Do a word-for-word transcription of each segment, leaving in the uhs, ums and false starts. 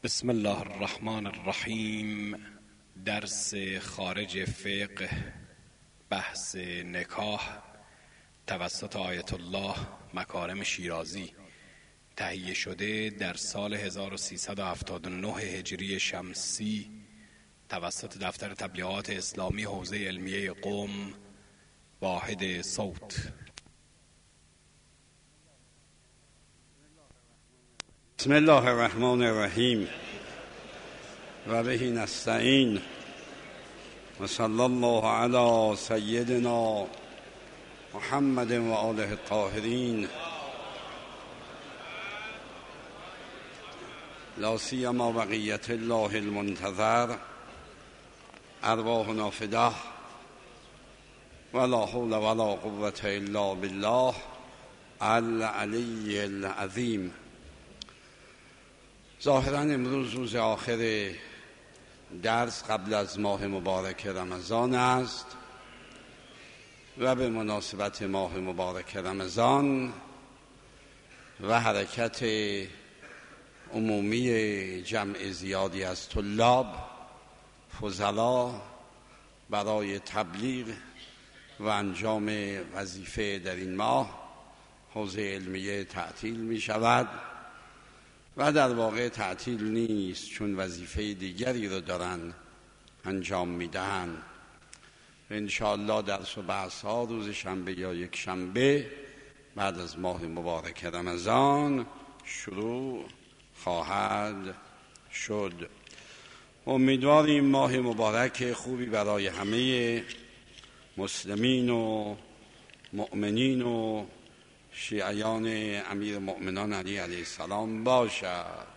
بسم الله الرحمن الرحیم. درس خارج فقه، بحث نکاح توسط آیت الله مکارم شیرازی، تهیه شده در سال هزار و سیصد و هفتاد و نه هجری شمسی توسط دفتر تبلیغات اسلامی حوزه علمیه قم، واحد صوت. بسم الله الرحمن الرحیم و به نستعین و صلی الله علی سیدنا محمد و آله الطاهرین، لا سیما بقیت الله المنتظر، ارواحنا فداه ولا حول ولا قوة الا بالله العلی العظیم. ظاهراً امروز روز آخر درس قبل از ماه مبارک رمضان است و به مناسبت ماه مبارک رمضان و حرکت عمومی جمع زیادی از طلاب فضلا برای تبلیغ و انجام وظیفه در این ماه، حوزه علمیه تعطیل می شود و در واقع تعطیل نیست، چون وظیفه دیگری رو دارن انجام میدن. انشاءالله درس و بحث ها روز شنبه یا یک شنبه بعد از ماه مبارک رمضان شروع خواهد شد. امیدواریم ماه مبارک خوبی برای همه مسلمین و مؤمنین و شیعیان امیر مؤمنان علی علیه السلام باشد.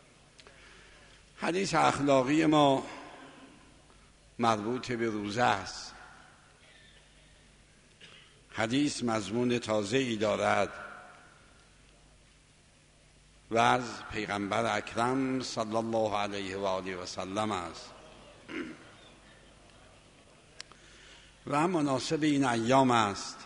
حدیث اخلاقی ما مربوط به روزه است. حدیث مضمون تازه‌ای دارد و از پیغمبر اکرم صلی الله علیه و آله و سلم است و مناسب این ایام است.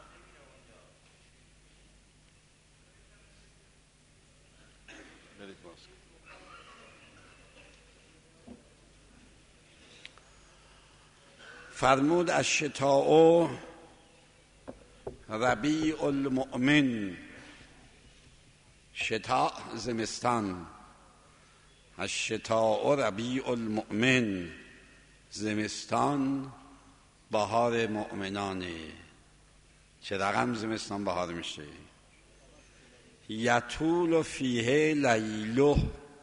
فرمود الشتاء ربیع المؤمن، شتاء زمستان، الشتاء ربیع المؤمن، زمستان بهار مؤمنانه. چه رقم زمستان بهار میشه؟ یطول فیه لیله،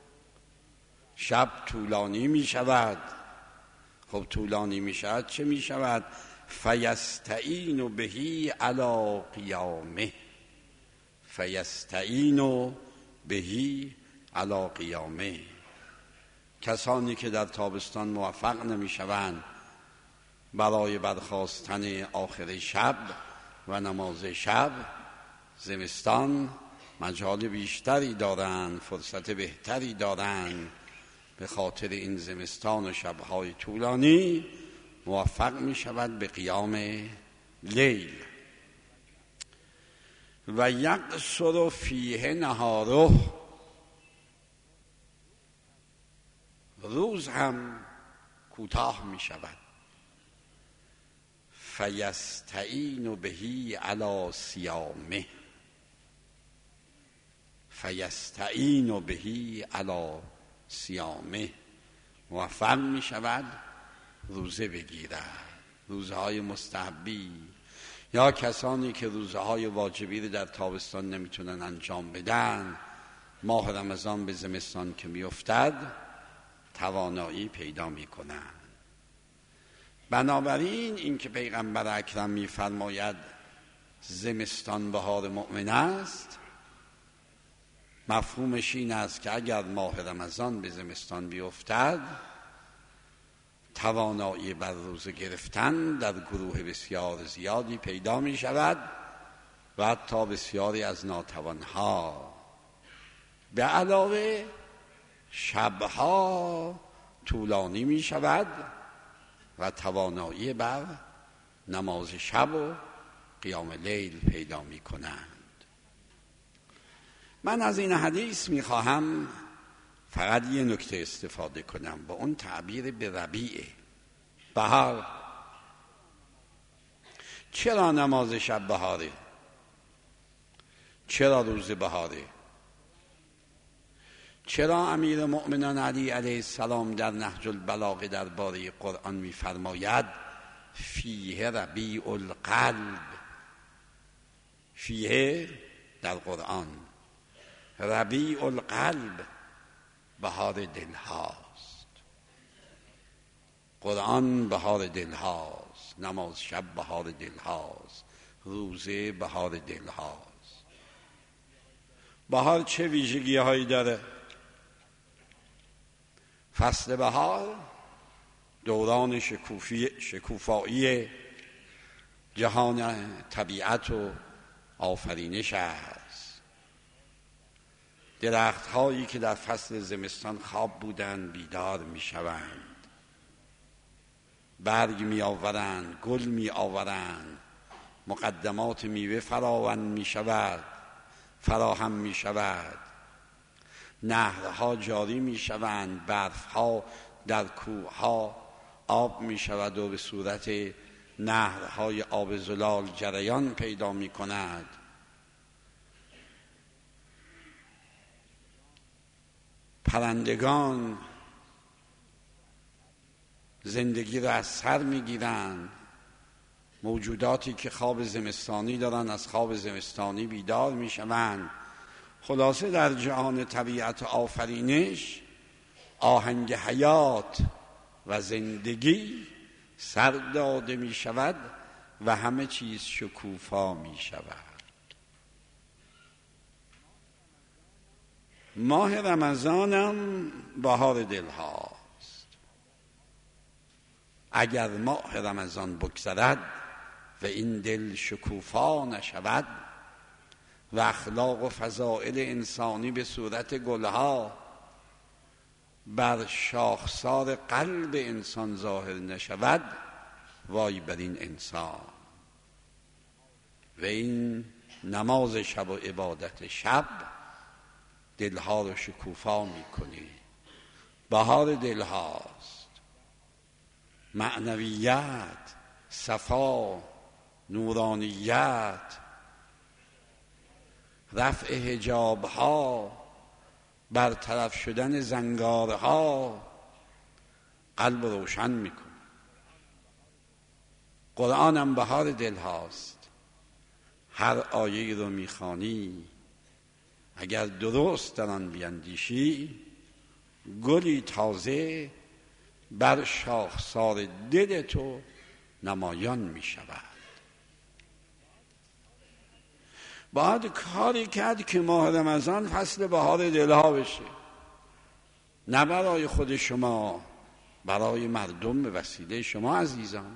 شب طولانی میشود. خب طولانی می شود چه می شود؟ فیستعین بهی علی قیامه، فیستعین بهی علی قیامه. کسانی که در تابستان موفق نمی شوند برای برخاستن آخر شب و نماز شب، زمستان مجال بیشتری دارند، فرصت بهتری دارند. به خاطر این زمستان و شبهای طولانی موفق می شود به قیام لیل. و یقصر فیه نهاره، روز هم کوتاه می شود. فیستعین بهی علی صیامه، فیستعین بهی علی صیامه، موفق می شود روزه بگیرد. روزه های مستحبی یا کسانی که روزه های واجبی رو در تابستان نمیتونن انجام بدن، ماه رمضان به زمستان که میافتد توانایی پیدا میکنن. بنابراین این که پیغمبر اکرم میفرماید زمستان بهار مؤمن است، مفهومش این است که اگر ماه رمضان به زمستان بیفتد، توانایی بر روزه گرفتن در گروه بسیار زیادی پیدا می شود و حتی بسیاری از ناتوانها. به علاوه شبها طولانی می شود و توانایی بر نماز شب و قیام لیل پیدا می کنند. من از این حدیث میخواهم فقط یه نکته استفاده کنم با اون تعبیر به ربیعه، بهار. چرا نماز شب بهاره؟ چرا روز بهاره؟ چرا امیر مؤمنان علی علیه السلام در نهج البلاغه درباره قرآن می‌فرماید فیه ربیع القلب؟ فیه در قرآن، ربیع القلب بهار دل هاست. قرآن بهار دل هاست، نماز شب بهار دل هاست، روزه بهار دل هاست. بهار چه ویژگی هایی داره؟ فصل بهار دوران شکوفی شکوفایی جهان طبیعت و آفرینش است. درخت هایی که در فصل زمستان خواب بودند بیدار می شوند، برگ می آورند، گل می آورند، مقدمات میوه فراوان می شود فراهم می شود، نهرها جاری می شوند، برفها در کوهها آب می شود و به صورت نهرهای آب زلال جریان پیدا می کند. پرندگان زندگی را از سر می گیرند. موجوداتی که خواب زمستانی دارن از خواب زمستانی بیدار می شوند. خلاصه در جهان طبیعت آفرینش آهنگ حیات و زندگی سر داده می شود و همه چیز شکوفا می شود. ماه رمضانم بهار دل هاست. اگر ماه رمضان بگذرد و این دل شکوفا نشود و اخلاق و فضائل انسانی به صورت گلها بر شاخسار قلب انسان ظاهر نشود، وای بر این انسان. و این نماز شب و عبادت شب دلها رو شکوفا میکنه. بهار دلهاست، معنویت، صفا، نورانیت، رفع حجابها، برطرف شدن زنگارها قلب روشن میکنه. قرآنم بهار دل هاست. هر آیه رو میخوانی اگر درست در آن بیندیشی، گلی تازه بر شاخسار دل تو نمایان میشود. باید کاری کرد که ماه رمضان فصل بهار دلها بشه، نه برای خود شما، برای مردم به وسیله شما عزیزان.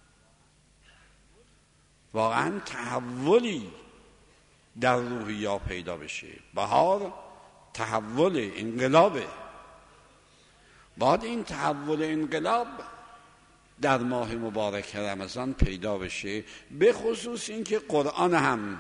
واقعا تحولی در روحیه پیدا بشه. بهار تحول، انقلابه. باید این تحول انقلاب در ماه مبارک رمضان پیدا بشه، به خصوص این که قرآن هم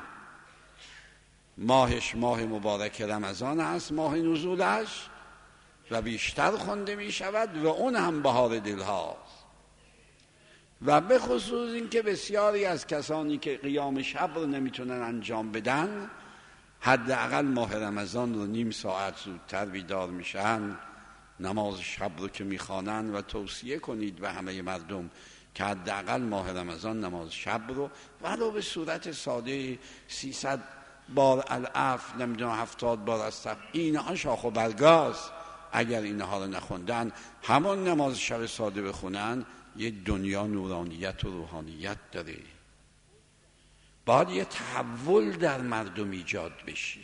ماهش ماه مبارک رمضان است، ماه نزولش، و بیشتر خونده می شود و اون هم بهار دل هاست. و به خصوص این که بسیاری از کسانی که قیام شب رو نمیتونن انجام بدن، حداقل ماه رمضان رو نیم ساعت زودتر بیدار میشن، نماز شب رو که میخوانن. و توصیه کنید به همه مردم که حداقل ماه رمضان نماز شب رو ولو به صورت ساده سیصد بار العفو، نمیدونم هفتاد بار استغفر، اینها شاخ و برگاست. اگر اینها رو نخوندن، همون نماز شب ساده بخونن، یه دنیا نورانیت و روحانیت داره. باید یه تحول در مردم ایجاد بشه.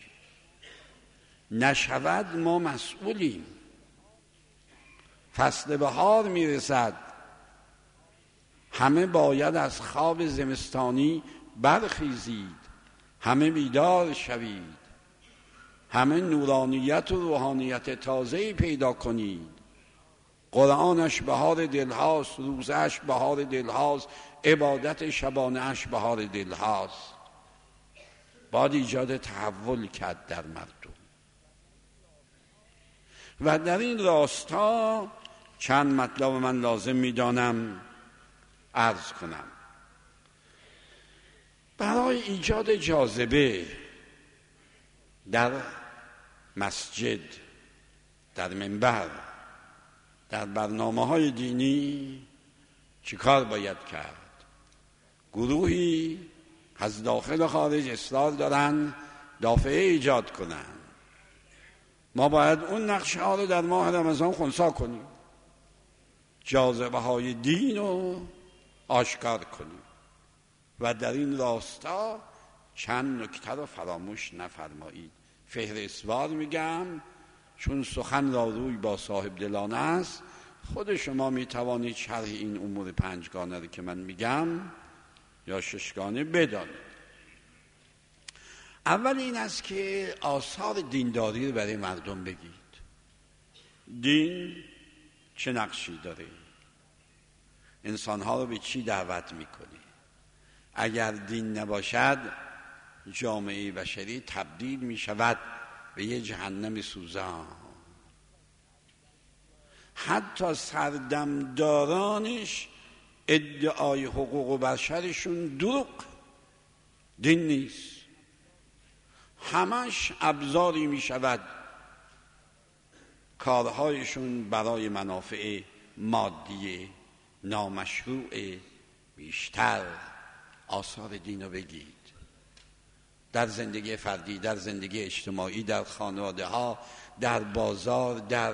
نشود ما مسئولیم. فصل بهار میرسد، همه باید از خواب زمستانی برخیزید، همه بیدار شوید، همه نورانیت و روحانیت تازه‌ای پیدا کنید. قرآنش بهار دل هاست، روزش بهار دل هاست، عبادت شبانه‌اش بهار دل هاست. باید ایجاد تحول کرد در مردم. و در این راستا چند مطلب من لازم می‌دانم عرض کنم. برای ایجاد جاذبه در مسجد، در منبر، در برنامه‌های دینی چی کار باید کرد؟ گروهی از داخل و خارج اصرار دارن دافعه ایجاد کنن. ما باید اون نقشه ها رو در ماه رمضان خنثی کنیم، جاذبه های دین رو آشکار کنیم و در این راستا چند نکته رو فراموش نفرمایید. فهرستوار میگم چون سخن را روی با صاحب دلانه است، خود شما میتوانید شرح این امور پنجگانه رو که من میگم یا ششگانه بدانید. اول این است که آثار دینداری رو برای مردم بگید. دین چه نقشی داره؟ انسانها رو به چی دعوت میکنه؟ اگر دین نباشد جامعه بشری تبدیل میشود به یه جهنم سوزان. حتی سردمدارانش ادعای حقوق بشرشون دروغ، دین نیست. همش ابزاری می شود کارهایشون برای منافع مادی نامشروع بیشتر. آثار دین رو بگید در زندگی فردی، در زندگی اجتماعی، در خانواده ها، در بازار، در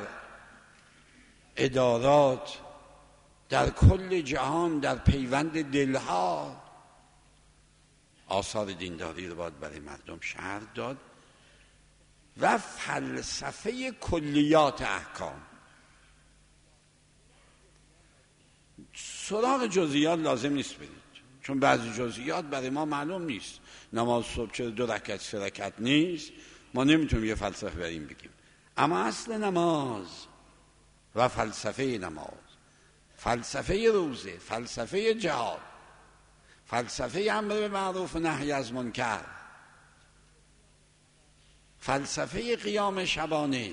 ادارات، در کل جهان، در پیوند دلها. آثار دینداری رو باید برای مردم شرح داد و فلسفه کلیات احکام. سراغ جزئیات لازم نیست برید، چون بعضی جزئیات برای ما معلوم نیست. نماز صبح چرا دو رکعت سه رکعت نیست؟ ما نمیتونیم یه فلسفه بریم بگیم. اما اصل نماز و فلسفه نماز، فلسفه روزه، فلسفه جهاد، فلسفه امر به معروف و نهی از منکر، فلسفه قیام شبانه،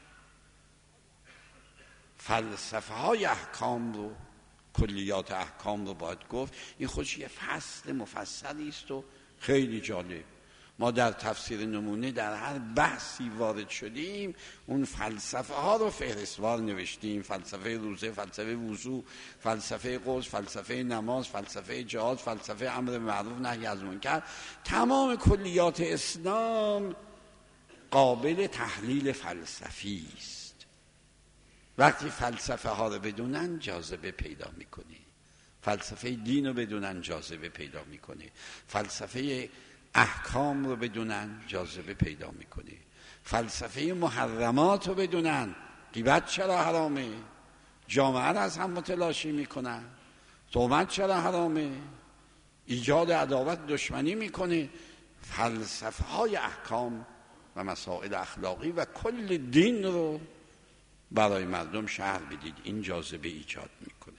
فلسفه های احکام رو، کلیات احکام رو باید گفت. این خودش یه فصل مفصلی است و خیلی جالب. ما در تفسیر نمونه در هر بحثی وارد شدیم اون فلسفه ها رو فهرستوار نوشتیم. فلسفه روزه، فلسفه وضو، فلسفه غسل، فلسفه نماز، فلسفه جهاد، فلسفه امر به معروف نهی از منکر. تمام کلیات اسلام قابل تحلیل فلسفی است. وقتی فلسفه ها رو بدونن جاذبه پیدا میکنه، فلسفه دین رو بدونن جاذبه پیدا میکنه، فلسفه احکام رو بدونن جاذبه پیدا میکنه، فلسفه محرمات رو بدونن، غیبت چرا حرامه، جامعه رو از هم متلاشی میکنن، تهمت چرا حرامه، ایجاد عداوت دشمنی میکنه. فلسفه های احکام و مسائل اخلاقی و کل دین رو برای مردم شرح بدید، این جاذبه ایجاد میکنه.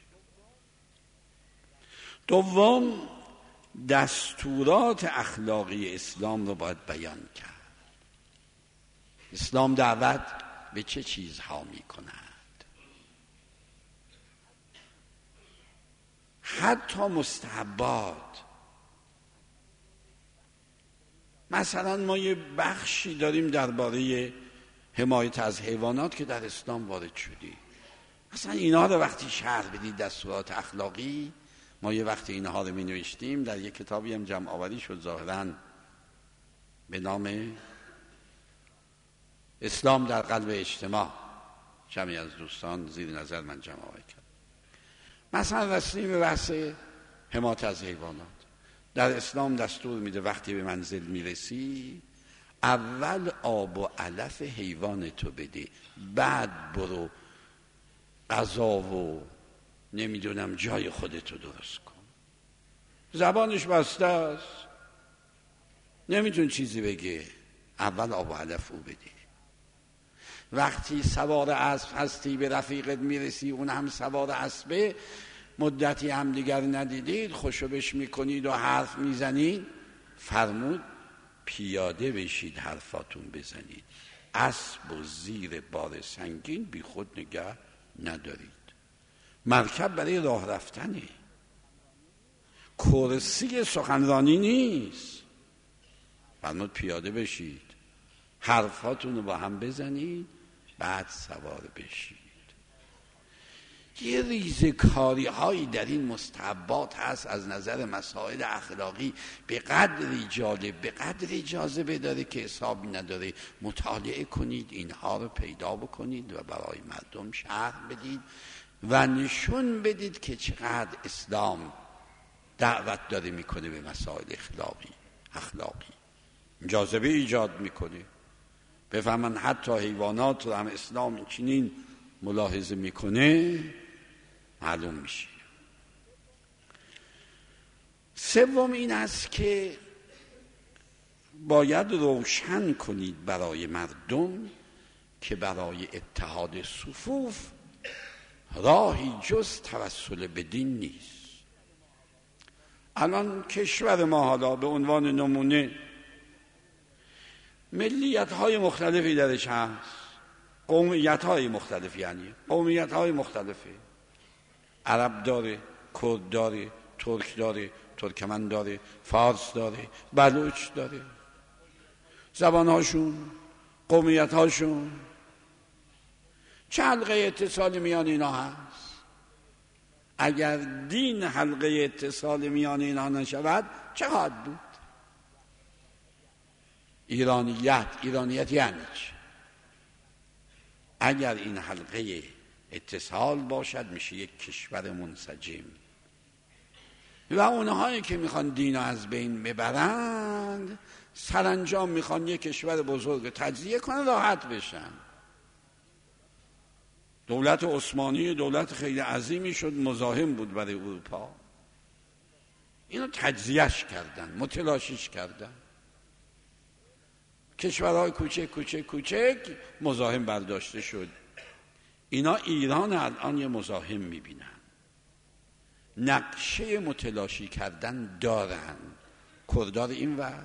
دوم، دستورات اخلاقی اسلام رو باید بیان کرد. اسلام دعوت به چه چیزها میکند؟ حتی مستحبات. مثلا ما یه بخشی داریم درباره حمایت از حیوانات که در اسلام وارد شدی. مثلا اینا رو وقتی شرح بدید دستورات اخلاقی، ما یه وقتی اینها رو می نوشتیم در یک کتابی هم جمع آوری شد ظاهراً به نام اسلام در قلب اجتماع، جمعی از دوستان زیر نظر من جمع آوری کرد. مثلا رسیم به بحث حمایت از حیوانات. در اسلام دستور میده وقتی به منزل میرسی اول آب و علف حیوان تو بده، بعد برو غذا و نمیدونم جای خودتو درست کن. زبانش بسته است، نمیتون چیزی بگه. اول آب و علف او بده. وقتی سوار اسب هستی به رفیقت میرسی اون هم سوار اسبه، مدتی هم دیگر ندیدید، خوشبش میکنید و حرف میزنید، فرمود پیاده بشید حرفاتون بزنید. اسب و زیر بار سنگین بی خود نگه ندارید. مرکب برای راه رفتنه، کرسی سخنرانی نیست. فرمود پیاده بشید، حرفاتون رو با هم بزنید، بعد سوار بشید. یه ریزکاری هایی در این مستحبات هست از نظر مسائل اخلاقی به قدری جالب، به قدری جاذبه داره که حسابی نداره. مطالعه کنید، اینها رو پیدا بکنید و برای مردم شرح بدید و نشون بدید که چقدر اسلام دعوت داره میکنه به مسائل اخلاقی اخلاقی جاذبه ایجاد میکنه. بفهمن حتی حیوانات رو هم اسلام چنین ملاحظه میکنه، معلوم میشه. سوم این است که باید روشن کنید برای مردم که برای اتحاد صفوف راهی جز توسل به دین نیست. الان کشور ما حالا به عنوان نمونه ملیت های مختلفی درش هست، قومیت های مختلف، یعنی قومیت های مختلفه. عرب داره، کرد داره، ترک داره، ترکمن داره، فارس داره، بلوچ داره. زبان هاشون، قومیت هاشون. چه حلقه اتصال میان اینا هست؟ اگر دین حلقه اتصال میان اینا نشود چه خواهد بود؟ ایرانیت ایرانیت یعنی چه؟ اگر این حلقه اتصال باشد میشه یک کشور منسجم و اونهایی که میخوان دین از بین ببرند سرانجام میخوان یک کشور بزرگ تجزیه کنن، راحت بشن. دولت عثمانی دولت خیلی عظیمی شد، مزاحم بود برای اروپا. اینو تجزیهش کردن، متلاشیش کردن. کشورهای کوچک کوچک کوچک مزاحم برداشته شد. اینا ایران الان یه مزاحم میبینن، نقشه متلاشی کردن دارن. کردار این ور،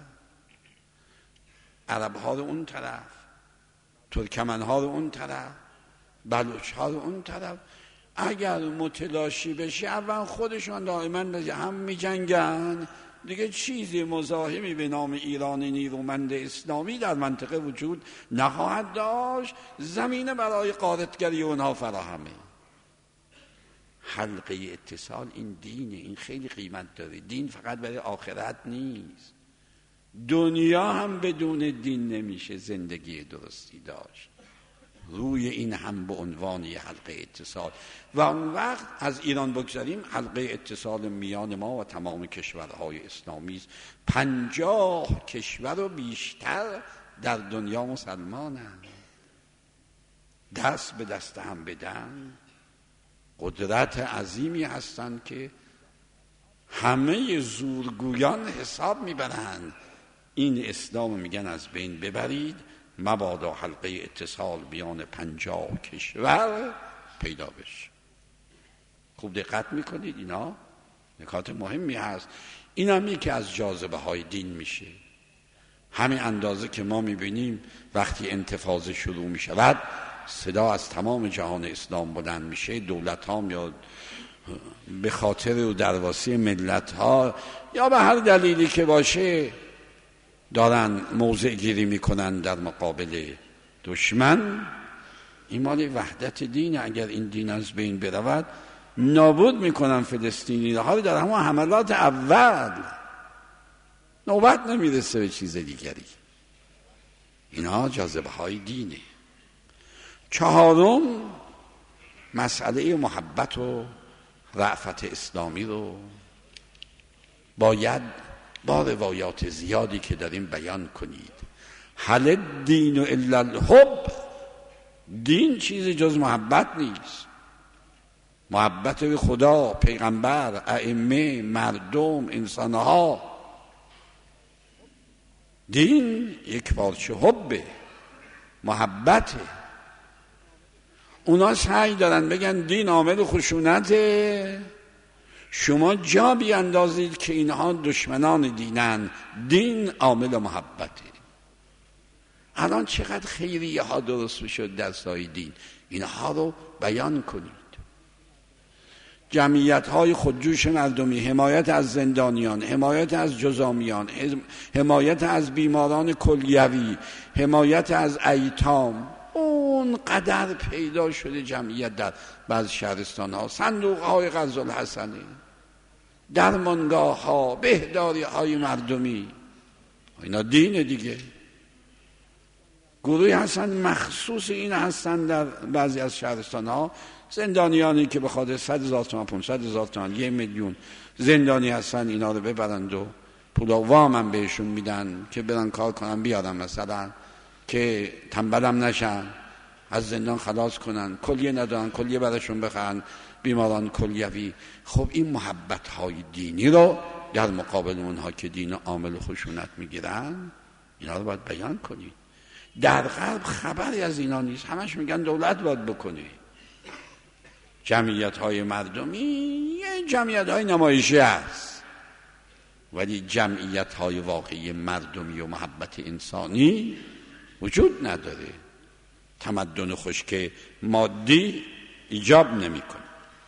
عرب ها رو اون طرف، ترکمن ها رو اون طرف، بلوچ ها رو اون طرف. اگر متلاشی بشه اول خودشون دائما هم میجنگن دیگه. چیزی مزاحمی به نام ایران نیرومند اسلامی در منطقه وجود نخواهد داشت. زمینه برای غارتگری اونها فراهمه. حلقه اتصال این دینه، این خیلی قیمت داره. دین فقط برای آخرت نیست، دنیا هم بدون دین نمیشه زندگی درستی داشت. روی این هم به عنوان یه حلقه اتصال. و اون وقت از ایران بگذاریم، حلقه اتصال میان ما و تمام کشورهای اسلامی است. پنجاه کشور و بیشتر در دنیا مسلمانند. دست به دست هم بدن قدرت عظیمی هستند که همه زورگویان حساب میبرند این اسلام میگن از بین ببرید، مبادا حلقه اتصال بیان پنجاه کشور پیدا بشه. خوب دقت میکنید، اینا نکات مهمی هست. این هم یکی از جاذبه های دین میشه. همین اندازه که ما میبینیم وقتی انتفاضه شروع میشود صدا از تمام جهان اسلام بلند میشه، دولت ها میاد به خاطر و درواسی ملت ها یا به هر دلیلی که باشه دارن موضع گیری میکنن در مقابل دشمن. این مال وحدت دین. اگر این دین از بین برود نابود میکنن فلسطینی ها در همون حملات اول، نوبت نمیرسه به چیز دیگری. اینا جاذبه های دینه. چهارم، مسئله محبت و رأفت اسلامی رو باید با روایات زیادی که داریم بیان کنید. هل الدین الا الحب، دین چیزی جز محبت نیست. محبت به خدا، پیغمبر، ائمه، مردم، انسانها. دین یک پارچه حبه، محبته. اونا سعی دارن بگن دین عامل خشونته، شما جا بیاندازید که اینها دشمنان دینن، دین عامل محبته. الان چقدر خیریه ها درست شد در سایه دین، اینها رو بیان کنید. جمعیت های خودجوش مردمی، حمایت از زندانیان، حمایت از جزامیان، حمایت از بیماران کلیوی، حمایت از ایتام، اون قدر پیدا شده جمعیت در بعض شهرستان ها، صندوق های قرض الحسنه، درمانگاه ها، بهداری های مردمی، اینا دین دیگه. گروهی هستن مخصوص این هستن در بعضی از شهرستان ها، زندانیانی که به خاطر صد هزار تومان، پانصد هزار تومان، یک میلیون زندانی هستن، اینا رو ببرند و پولا وام هم بهشون میدن که برن کار کنن، بیارن مثلا که تنبلم نشن، از زندان خلاص کنن، کلیه ندارن کلیه براشون بخرن، بیماران کلیوی. خب این محبت های دینی رو در مقابل اونها که دین عامل خشونت میگیرن، اینا رو باید بیان کنید. در غرب خبری از اینا نیست، همش میگن دولت باید بکنه. جمعیت های مردمی جمعیت های نمایشی هست، ولی جمعیت های واقعی مردمی و محبت انسانی وجود نداره. تمدن خشک مادی ایجاب نمیکنه.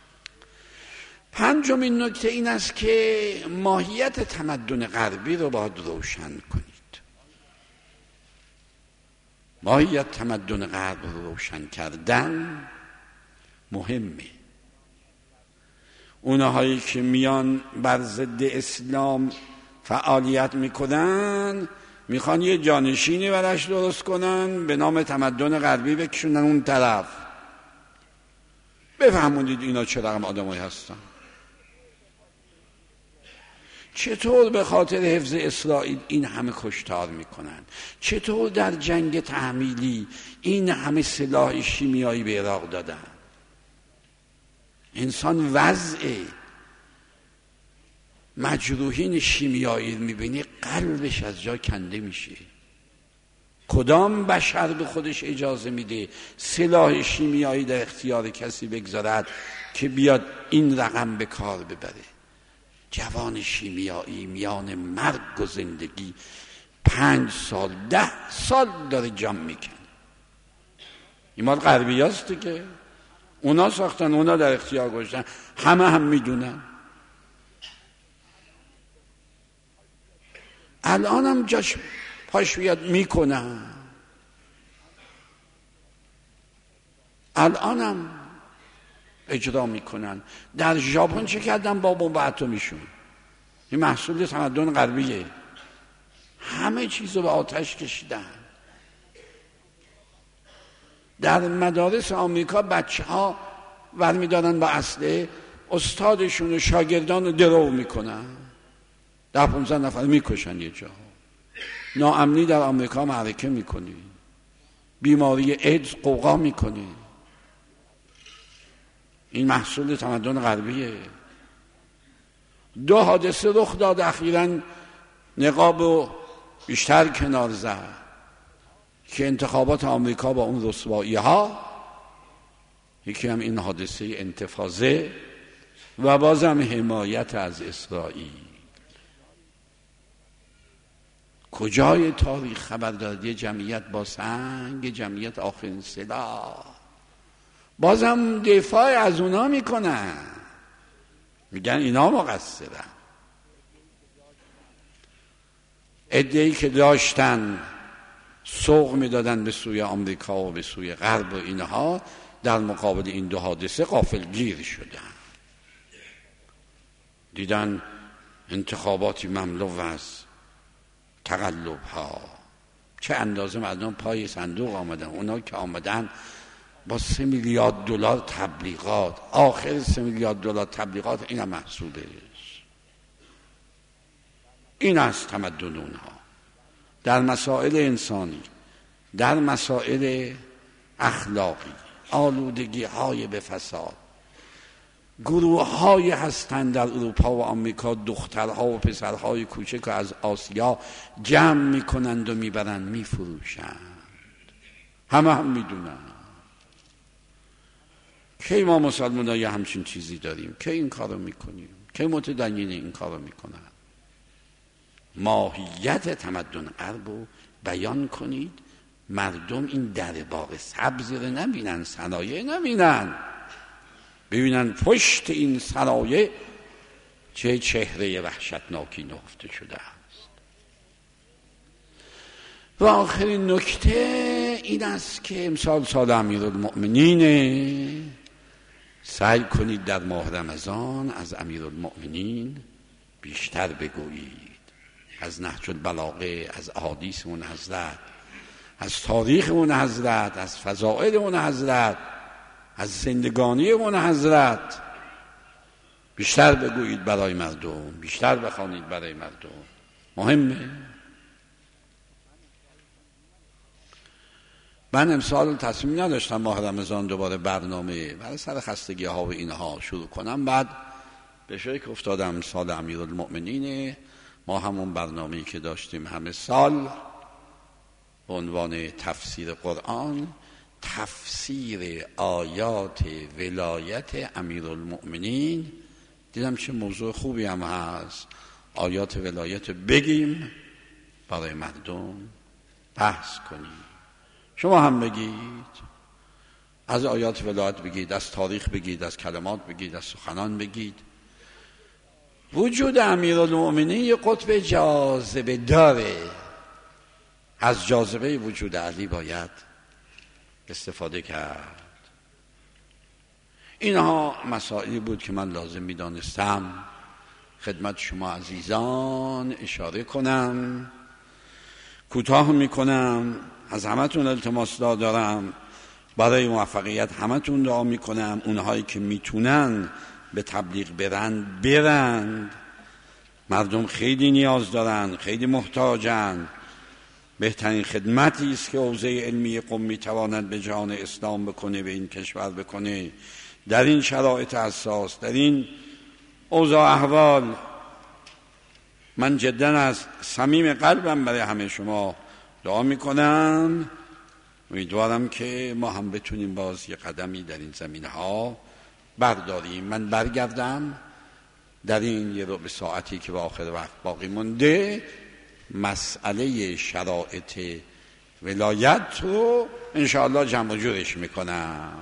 پنجمین نکته این است که ماهیت تمدن غربی رو باید روشن کنید. ماهیت تمدن غرب رو روشن کردن مهمه. اونهایی که میان بر ضد اسلام فعالیت میکنن، میخوان یه جانشینی براش درست کنن به نام تمدن غربی، بکشونن اون طرف. بفهمونید اینا چه رقم آدمایی هستن. چطور به خاطر حفظ اسرائیل این همه کشتار میکنن؟ چطور در جنگ تحمیلی این همه سلاح شیمیایی به عراق دادن؟ انسان وضع مجروحین شیمیایی میبینی قلبش از جا کنده میشه. کدام بشر به خودش اجازه میده سلاح شیمیایی در اختیار کسی بگذارد که بیاد این رقم به کار ببره؟ جوان شیمیایی میان مرگ و زندگی پنج سال ده سال داره جام میکنه. این مال غربی هست دیگه، اونا ساختن، اونا در اختیار گذاشتن، همه هم میدونن. الان هم جاش پاش بیاد میکنن، الان هم اجرا میکنن. در ژاپن چه کردن با بمب اتمیشون؟ این محصول تمدن غربیه. همه چیز رو به آتش کشیدن. در مدارس آمریکا بچه ها ورمیدارن با اسلحه، استادشون و شاگردان رو درو میکنن، ده پونزده نفر میکشن یه جا. ناامنی در آمریکا معرکه میکنی، بیماری ایدز قوقا میکنی. این محصول تمدن غربیه. دو حادثه رخ داد اخیراً، نقاب رو بیشتر کنار زد که انتخابات آمریکا با اون رسوایی ها، یکی هم این حادثه انتفاضه و بازم حمایت از اسرائیل. کجای تاریخ خبر داد یه جمعیت با سنگ، جمعیت آخرین سلاح، بازم دفاع از اونا میکنن، میگن اینا مقصرن. عده‌ای که داشتن سوق میدادن به سوی آمریکا و به سوی غرب و اینها، در مقابل این دو حادثه غافلگیر شدن. دیدن انتخاباتی مملو از تقلب ها، چه اندازه مردم پای صندوق آمدن. اونا که آمدن با سه میلیارد دلار تبلیغات، آخر سه میلیارد دلار تبلیغات، این هم محصولش. این است تمدن اونها در مسائل انسانی، در مسائل اخلاقی. آلودگی های به فساد، گروه های هستند در اروپا و آمریکا، دخترها و پسرهای کوچک از آسیا جمع میکنند و میبرند میفروشند. همه هم میدونن. کی ما مسلمان ها یه همچین چیزی داریم؟ کی این کارو میکنیم؟ کی متدینین این کارو میکنن؟ ماهیت تمدن غرب رو بیان کنید، مردم این در باغ سبزی رو نبینن، صنایع نبینن، ببینن پشت این صنایع چه چهره وحشتناکی نهفته شده است. و آخرین نکته این است که امسال سال امیرالمؤمنینه، سعی کنید در ماه رمضان از امیرالمؤمنین بیشتر بگویید، از نهج البلاغه، از احادیث اون حضرت، از تاریخ اون حضرت، از فضائل اون حضرت، از زندگانی اون حضرت بیشتر بگویید برای مردم، بیشتر بخوانید برای مردم، مهمه. من امسال تصمیم نداشتم ماه رمضان دوباره برنامه برای سر خستگی ها و اینها شروع کنم، بعد به شکل افتادم سال امیرالمؤمنینه، ما همون برنامه‌ای که داشتیم همه سال به عنوان تفسیر قرآن، تفسیر آیات ولایت امیرالمؤمنین، دیدم چه موضوع خوبی هم هست، آیات ولایت بگیم برای مردم بحث کنیم، شما هم بگید، از آیات ولایت بگید، از تاریخ بگید، از کلمات بگید، از سخنان بگید. وجود امیرالمؤمنین یه قطب جاذبه داره، از جاذبه وجود علی باید استفاده کرد. اینها مسائلی بود که من لازم می دانستم خدمت شما عزیزان اشاره کنم. کوتاه می کنم، از همتون التماس دارم برای موفقیت همتون دعا می کنم، اونهایی که میتونن به تبلیغ برند برند، مردم خیلی نیاز دارن، خیلی محتاجن، بهترین خدمتی است که حوزه علمی قم میتواند به جهان اسلام بکنه، به این کشور بکنه، در این شرایط حساس، در این اوضاع احوال. من جدا از صمیم قلبم برای همه شما دعا میکنم، امیدوارم که ما هم بتونیم باز یه قدمی در این زمینه ها برداریم. من برگردم در این یه ربع ساعتی که به آخر وقت باقی مونده، مسئله شرایط ولایت رو انشاءالله جمع و جورش میکنم.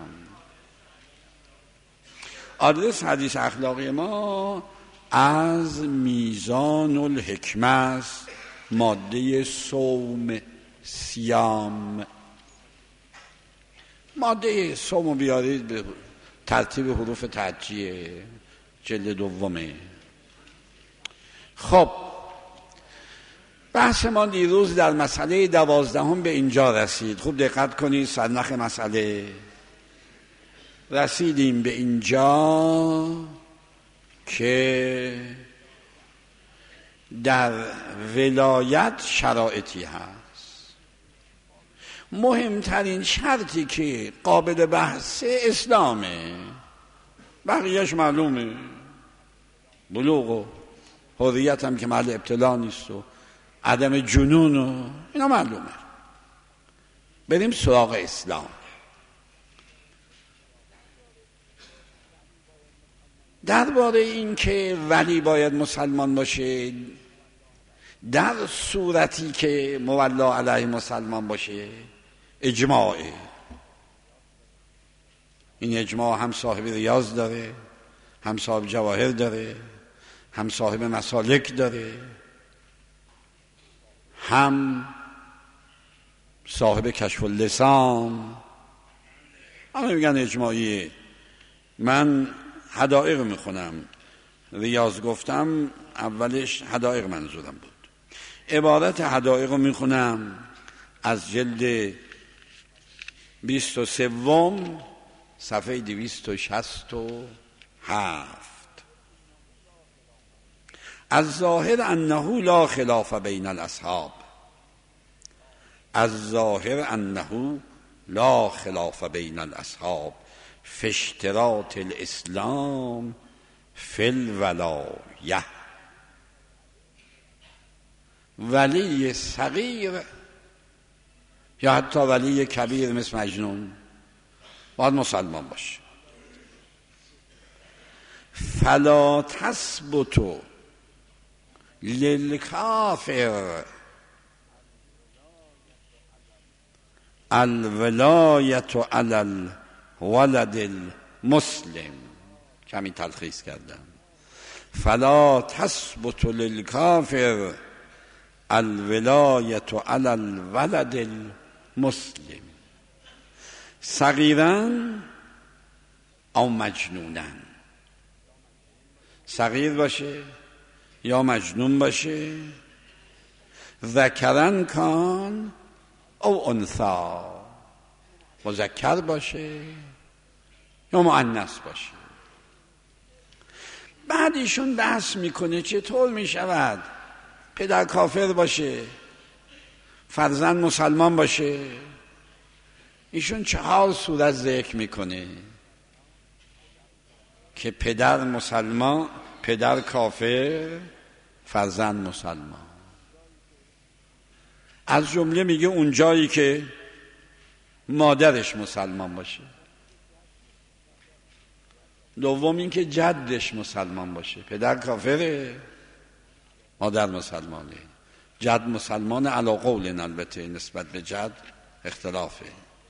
آدرس حدیث اخلاقی ما از میزان الحکمه، ماده صوم سیام. ماده صوم بیارید به ترتیب حروف تهجیه، جلد دومه. خب بحث ما دیروز در مسئله دوازدهم به اینجا رسید. خوب دقت کنید، سرنخ مسئله رسیدیم به اینجا که در ولایت شرایطی هست. مهمترین شرطی که قابل بحث اسلامه، بقیهش معلومه، بلوغ و حریت هم که محل ابتلا نیست و عدم جنون و اینا معلومه. بریم سراغ اسلام. درباره این که ولی باید مسلمان باشه در صورتی که مولا علیه مسلمان باشه اجماعه. این اجماع هم صاحب ریاض داره، هم صاحب جواهر داره، هم صاحب مسالک داره، هم صاحب کشف اللسان. همه میگن اجماعیه. من حدائق میخونم، ریاض گفتم اولش حدائق منظورم بود. عبارت حدائق رو میخونم از جلد بیست و سوم صفحه دویست و شست و هفت. از ظاهر انه لا خلاف بین الاصحاب، از ظاهر انه لا خلاف بین الاصحاب فی اشتراط الاسلام فی الولایه. ولی صغیر یا حتی ولی کبیر مثل مجنون باید مسلمان باشه. فلا تثبت للکافر الولایت علی الولد المسلم، کمی تلخیص کردم، فلا تثبت للکافر الولایت علی الولد المسلم صغیرا او مجنونا، صغیر باشه یا مجنون باشه، ذکرن کان او انثا، مذکر باشه یا مؤنث باشه. بعد ایشون بحث میکنه چطور میشود پدر کافر باشه فرزند مسلمان باشه. ایشون چهار صورت ذکر میکنه که پدر مسلمان، پدر کافر، فرزند مسلمان. از جمله میگه اون جایی که مادرش مسلمان باشه، دوم این که جدش مسلمان باشه، پدر کافره مادر مسلمانه، جد مسلمان علی قول، البته نسبت به جد اختلافه.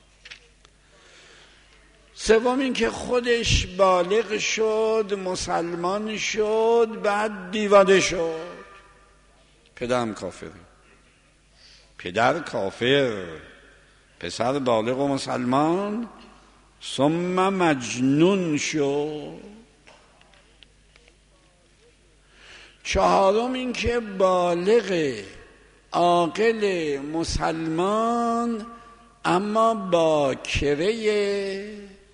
سوم این که خودش بالغ شد مسلمان شد بعد دیواده شد، پدرم کافره. پدر کافر، پسر بالغ و مسلمان، ثم مجنون شد. چهارم این که بالغ عاقل مسلمان اما باکره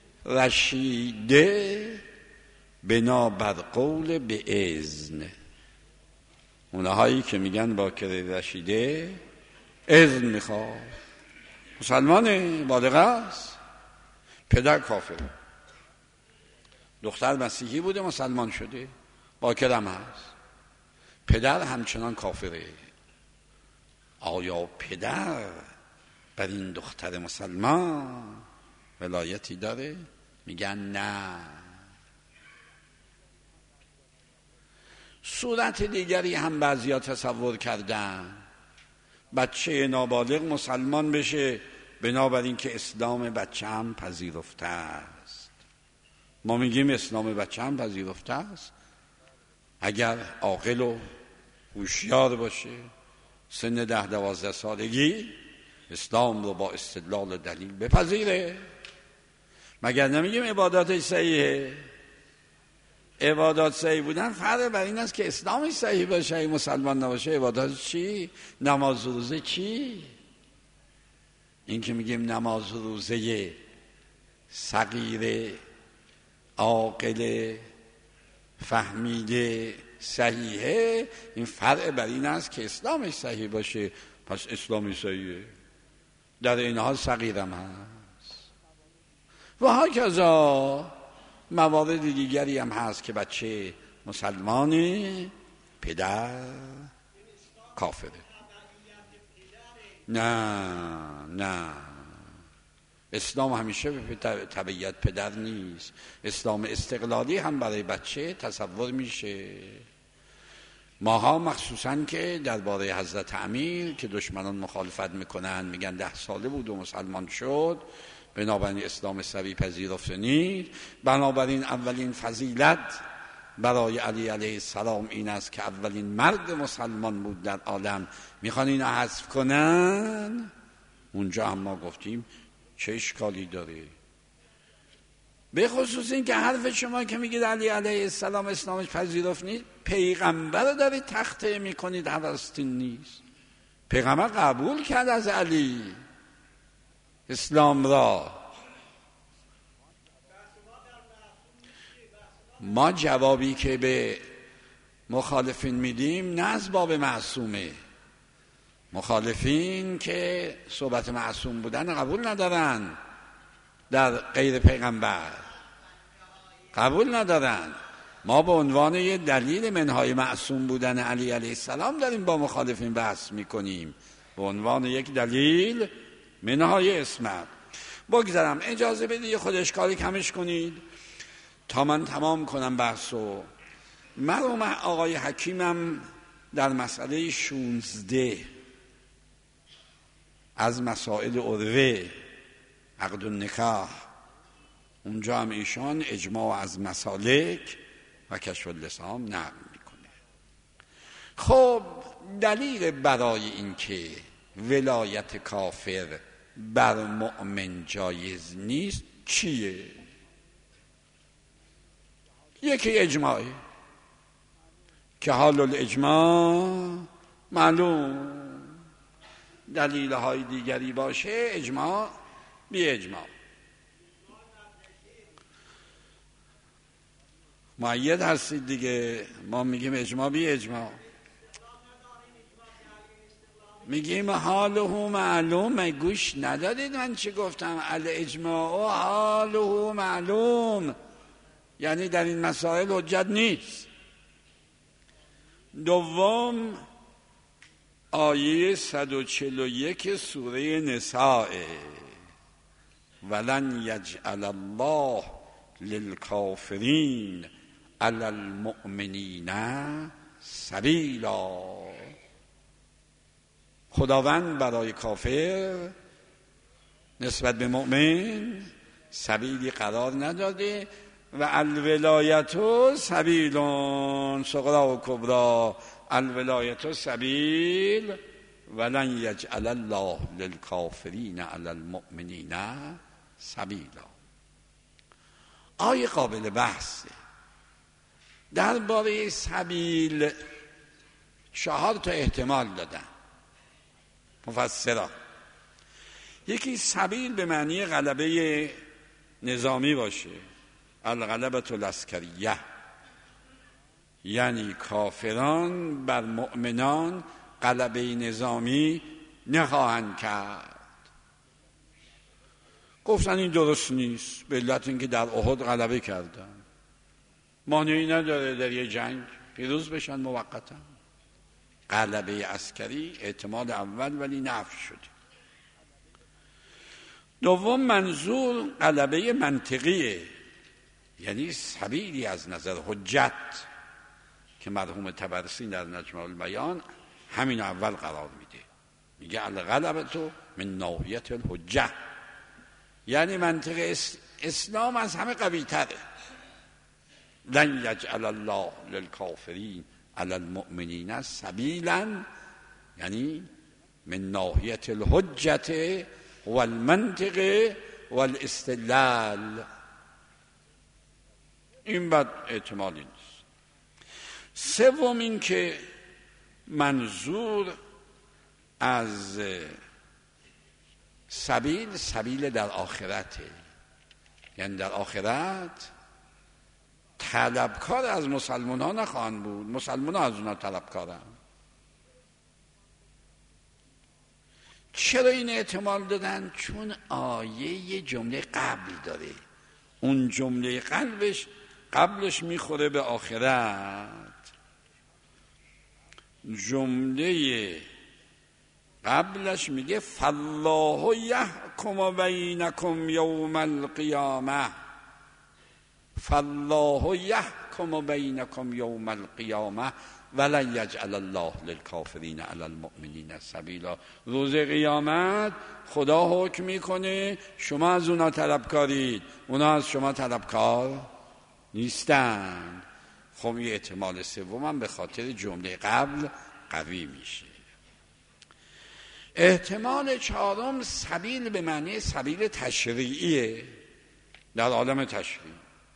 رشیده بنا بر قول به اذن. اونهایی که میگن باکره رشیده اذن میخواد، مسلمانه، بالغ است، پدر کافر، دختر مسیحی بوده مسلمان شده، باکرم هست، پدر همچنان کافره. آیا پدر بر این دختر مسلمان ولایتی داره؟ میگن نه. صورت دیگری هم بعضیا تصور کردن، بچه نابالغ مسلمان بشه بنابراین که اسلام بچه هم پذیرفته است. ما میگیم اسلام بچه هم پذیرفته است اگر عاقل و هوشیار باشه، سن ده دوازده سالگی اسلام رو با استدلال و دلیل بپذیره. مگر نمیگیم عباداتش صحیحه؟ عبادات صحیح بودن فرق بر این است که اسلامش صحیح باشه، ای مسلمان نباشه عبادات چی؟ نماز و روزه چی؟ این که میگیم نماز و روزه صغیر عاقل فهمیده صحیحه، این فرق بر این است که اسلامش صحیح باشه، پس اسلامی صحیحه، در این حال صغیرم هست. و هاکذا موارد دیگری هم هست که بچه مسلمانه پدر کافره. نه نه، اسلام همیشه به تبعیت پدر نیست. اسلام استقلالی هم برای بچه تصور میشه. ماها مخصوصاً که درباره حضرت امیر که دشمنان مخالفت میکنن، میگن ده ساله بود و مسلمان شد، بنابراین اسلام صحیح پذیرفته نیست. بنابراین اولین فضیلت برای علی علیه السلام این است که اولین مرد مسلمان بود در عالم. میخوان اینو حذف کنن. اونجا هم ما گفتیم چه اشکالی داره؟ به خصوص این که حرف شما که میگید علی علیه السلام اسلامش پذیرفت نیست، پیغمبر رو دارید تخطئه میکنید. هستین نیست، پیغمبر قبول کرد از علی اسلام را. ما جوابی که به مخالفین میدیم نه از باب معصومه. مخالفین که صحبت معصوم بودن قبول ندارن، در غیر پیغمبر قبول ندارن. ما به عنوان یه دلیل منهای معصوم بودن علی علیه السلام داریم با مخالفین بحث میکنیم، به عنوان یک دلیل منهای اسمت. بگذارم، اجازه بدید خود اشکالی کمش کنید تا من تمام کنم بحثو. مرحوم آقای حکیمم در مسئله شونزده از مسائل عروه عقد النکاح، اونجا هم ایشان اجماع از مسالک و کشف اللسان نقل میکنه. خب دلیل برای این که ولایت کافر بر مؤمن جایز نیست چیه؟ یکی اجماعه که حال الاجماع معلوم، دلیل های دیگری باشه اجماع بی اجماع مؤید هستید دیگه. ما میگیم اجماع بی اجماع، میگیم حاله معلوم. گوش ندادید من چی گفتم؟ الاجماع حاله معلوم، یعنی در این مسائل حجت نیست. دوم آیه صد و چهل و یک سوره نساء، ولن یجعل الله للکافرین علی المؤمنین سبیلا. خداوند برای کافر نسبت به مؤمن سبیلی قرار نداده و الولایت سبیلون صغرا و کبرا، الولایت سبیل ولن یجعل الله للکافرین علی المؤمنین سبیلا. آیه قابل بحثه. درباره سبیل چهار تا احتمال دادن مفسران. یکی سبیل به معنی غلبه نظامی باشه، الغلبة العسکریه، یعنی کافران بر مؤمنان غلبه نظامی نخواهند کرد. گفتن این درست نیست، به علت اینکه در احد غلبه کردن، مانعی نداره در یه جنگ پیروز بشن موقتا. غلبه عسکری احتمال اول ولی نفی شده. دوم منظور غلبه منطقیه، یعنی سبیلی از نظر حجت که مرحوم طبرسی در نجم البیان همین اول قرار میده، میگه الغلبة من ناحیة الحجه، یعنی منطق اسلام از همه قوی تره. لن یجعل الله للکافرین علی المؤمنین سبیلا، یعنی من ناحیة الحجة والمنطق والاستدلال. این بد احتمالی نیست. سوم این که منظور از سبیل سبیل در آخرته، یعنی در آخرت طلبکار از مسلمان ها نخواهند بود، مسلمان ها از اونا طلبکارن. چرا این احتمال دادن؟ چون آیه یه جمله قبل داره، اون جمله قلبش قبلش میخوره به آخرت. جمله قبلش میگه فالله یحکم بینکم یوم القیامه، فالله یحکم بینکم یوم القیامه ولن یجعل الله للکافرین علی المؤمنین سبیلا. روز قیامت خدا حکم میکنه، شما از اونا طلبکارید، اونا از شما طلبکار نیستن. خب یه احتمال سوم به خاطر جمله قبل قوی میشه. احتمال چهارم سبیل به معنی سبیل تشریعیه، در عالم تشریع.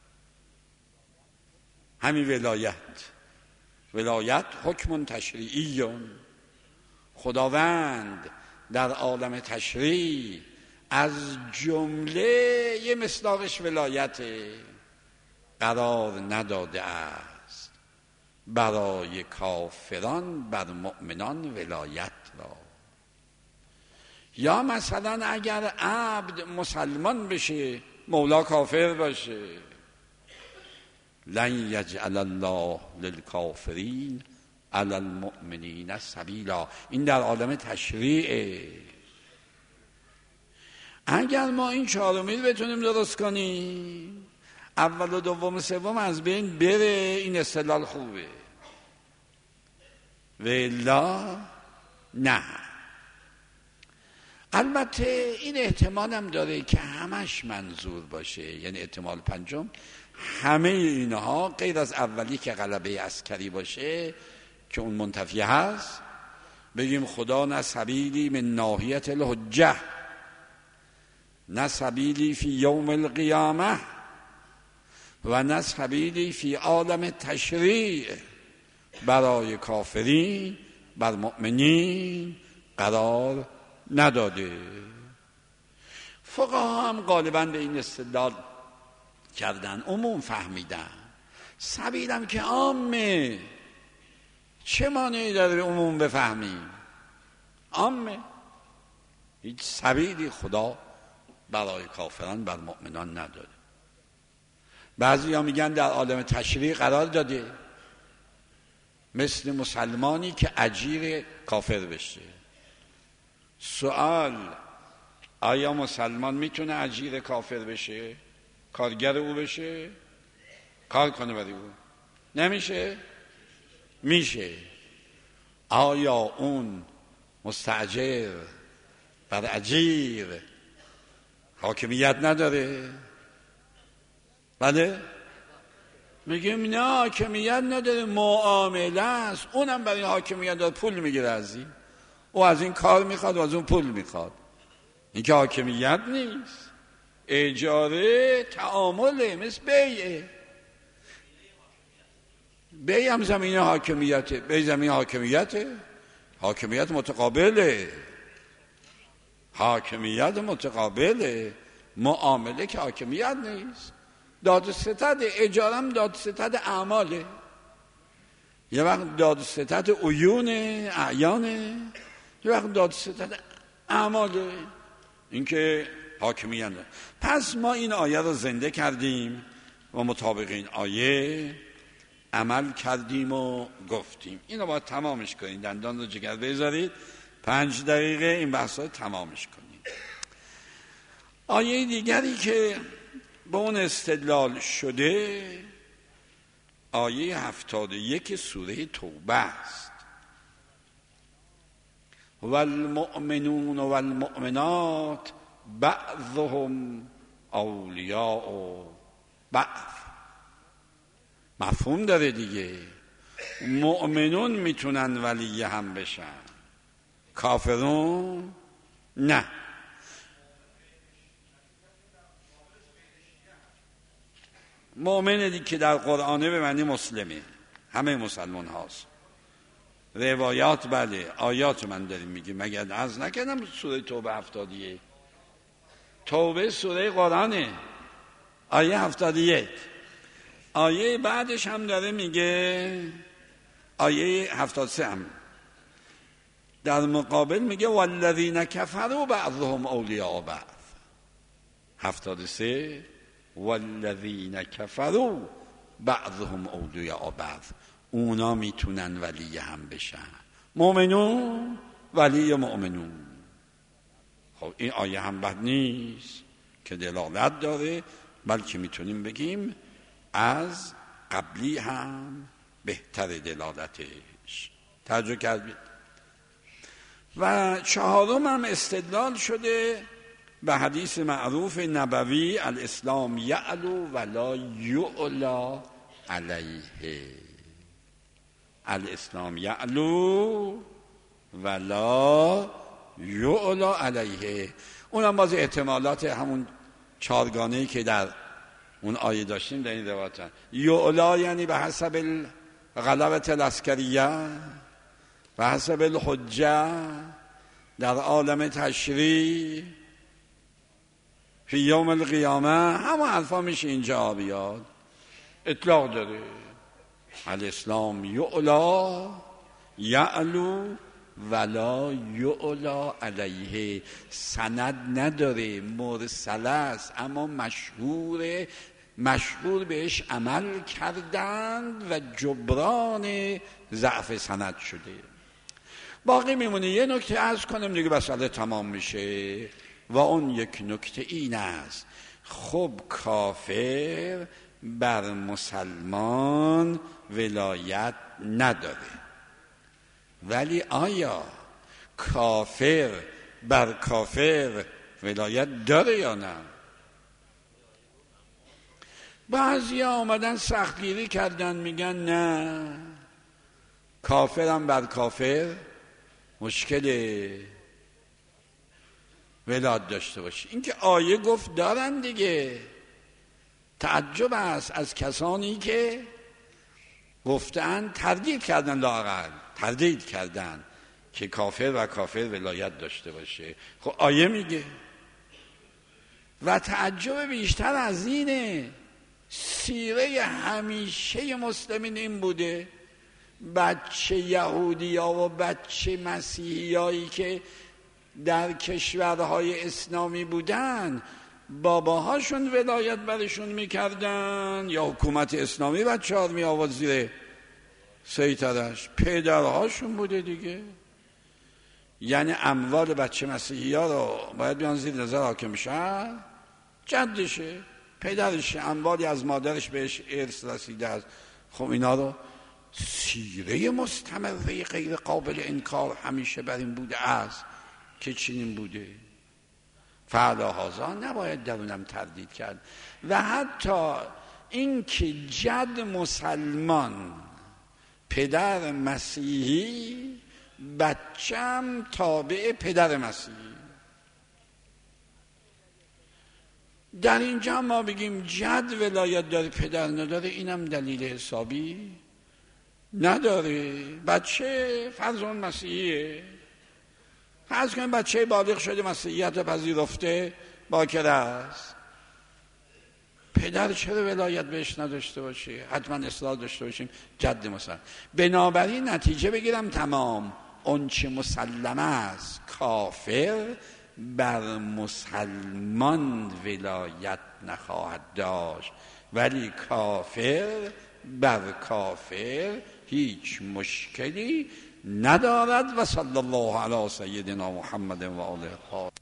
همین ولایت، ولایت حکم تشریعیون، خداوند در عالم تشریع از جمله یه مصداقش ولایته قرار نداده است برای کافران بر مؤمنان ولایت را. یا مثلا اگر عبد مسلمان بشه مولا کافر باشه، لن یجعل الله للکافرین علی المؤمنین سبیلا. این در عالم تشریعه. اگر ما این چهارمی رو بتونیم درست کنیم، اول و دوم و سوم از بین بره، این استدلال خوبه. و الا نه. البته این احتمال هم داره که همش منظور باشه، یعنی احتمال پنجم همه اینها غیر از اولی که غلبه عسکری باشه که اون منتفی هست، بگیم خدا نه سبیلی من ناحیت الحجه نه سبیلی فی یوم القیامه و نه سبیلی فی عالم تشریع برای کافرین بر مؤمنین قرار نداده. فقها هم غالبا به این استدلال کردن، عموم فهمیدن. سبیلم که عامه، چه مانعی داره عموم بفهمیم؟ عامه، هیچ سبیلی خدا برای کافران بر مؤمنان نداده. بعضی ها میگن در عالم تشریع قرار داده، مثل مسلمانی که اجیر کافر بشه. سوال، آیا مسلمان میتونه اجیر کافر بشه؟ کارگر او بشه؟ کار کنه برای او؟ نمیشه؟ میشه. آیا اون مستاجر بر اجیر حاکمیت نداره؟ بله؟ میگیم نه حاکمیت نداره، معامله است. اونم برای حاکمیت داره، پول میگیره از این، او از این کار میخواد و از اون پول میخواد. این که حاکمیت نیست، اجاره تعامله، مثل بیعه. بیع هم زمین حاکمیته، بیع زمین حاکمیته، حاکمیت متقابله، حاکمیت متقابله. معامله که حاکمیت نیست. داد و ستد، اجاره هم داد و ستد اعماله. یه وقت داد و ستد عیونه، اعیانه، یه وقت داد و ستد اعماله. این که حاکمیت. پس ما این آیه رو زنده کردیم و مطابق این آیه عمل کردیم و گفتیم. اینو باید تمامش کنید، دندان رو جگر بذارید، پنج دقیقه این بحث رو تمامش کنید. آیه دیگری که با اون استدلال شده آیه هفتاد و یک سوره توبه است. والمؤمنون والمؤمنات بعضهم اولیاء بعض. مفهوم داره دیگه. مؤمنون میتونن ولی هم بشن، کافرون نه. مؤمنی که در قرآنه به معنی مسلمه، همه مسلمان هاست. روایات بله، آیات من داریم میگیم. مگر عرض نکردم سوره توبه هفتادیه، توبه سوره قرآنه، آیه هفتاد و یک. آیه بعدش هم داره میگه، آیه هفتاد و سه هم در مقابل میگه والذین کفروا بعضهم اولیاء بعض. هفتاد و سه والذین کفروا بعضهم اولیاء بعض، اونا میتونن ولی هم بشن، مؤمنون ولی مؤمنون. خب این آیه هم بد نیست که دلالت داره، بلکه میتونیم بگیم از قبلی هم بهتر دلالتش. توجه کردید؟ و چهارم هم استدلال شده به حدیث معروف نبوی الاسلام یعلو ولا یعلا علیه. الاسلام یعلو ولا یعلا علیه. اونم باز احتمالات همون چارگانه‌ای که در اون آیه داشتیم در این روایت. یعلا یعنی به حسب غلبت العسکریه، به حسب الحجه در عالم تشریع فی یوم القیامه. همه حرفا میشه اینجا بیاد، اطلاق داره. الاسلام یعلا یعلو ولا یعلا علیه. سند نداره، مرسل است، اما مشهوره، مشهور بهش عمل کردند و جبران ضعف سند شده. باقی میمونه یه نکته عرض کنم دیگه مسئله تمام میشه، و اون یک نکته این است: خب کافر بر مسلمان ولایت نداره، ولی آیا کافر بر کافر ولایت داره یا نه؟ بعضی ها آمدن سختگیری کردن، میگن نه، کافرم بر کافر مشکله ولایت داشته باشه. این که آیه گفت دارن دیگه. تعجب است از کسانی که گفتن، تردید کردن، لااقل تردید کردن که کافر و کافر ولایت داشته باشه. خب آیه میگه. و تعجب بیشتر از اینه، سیره همیشه مسلمین این بوده، بچه یهودی ها و بچه مسیحی هایی که در کشورهای اسلامی بودن باباهاشون ولایت برشون میکردن یا حکومت اسلامی بچه ها می آورد زیر سیطرش، پدرهاشون بوده دیگه. یعنی اموال بچه مسیحی ها رو باید بیان زیر نظر حاکم شهر، جدشه پدرشه، اموالی از مادرش بهش ارث رسیده است. خب اینا رو سیره مستمره غیر قابل انکار همیشه بر این بوده است که چنین بوده. فعلا هازا نباید درونم تردید کرد. و حتی این که جد مسلمان پدر مسیحی، بچم تابع پدر مسیحی، در اینجا ما بگیم جد ولایت داره پدر نداره، اینم دلیل حسابی نداره. بچه فرض اون مسیحیه، فرض کنیم بچه بالغ شده مسیحیت رو پذیرفته باکره است، پدر چرا ولایت بهش نداشته باشه؟ حتما اصلاح داشته باشیم جد مسلم. بنابراین نتیجه بگیرم تمام اون چه مسلم است کافر بر مسلمان ولایت نخواهد داشت، ولی کافر بر کافر هیچ مشکلی ندارد. و صلی الله علی سیدنا محمد و آله.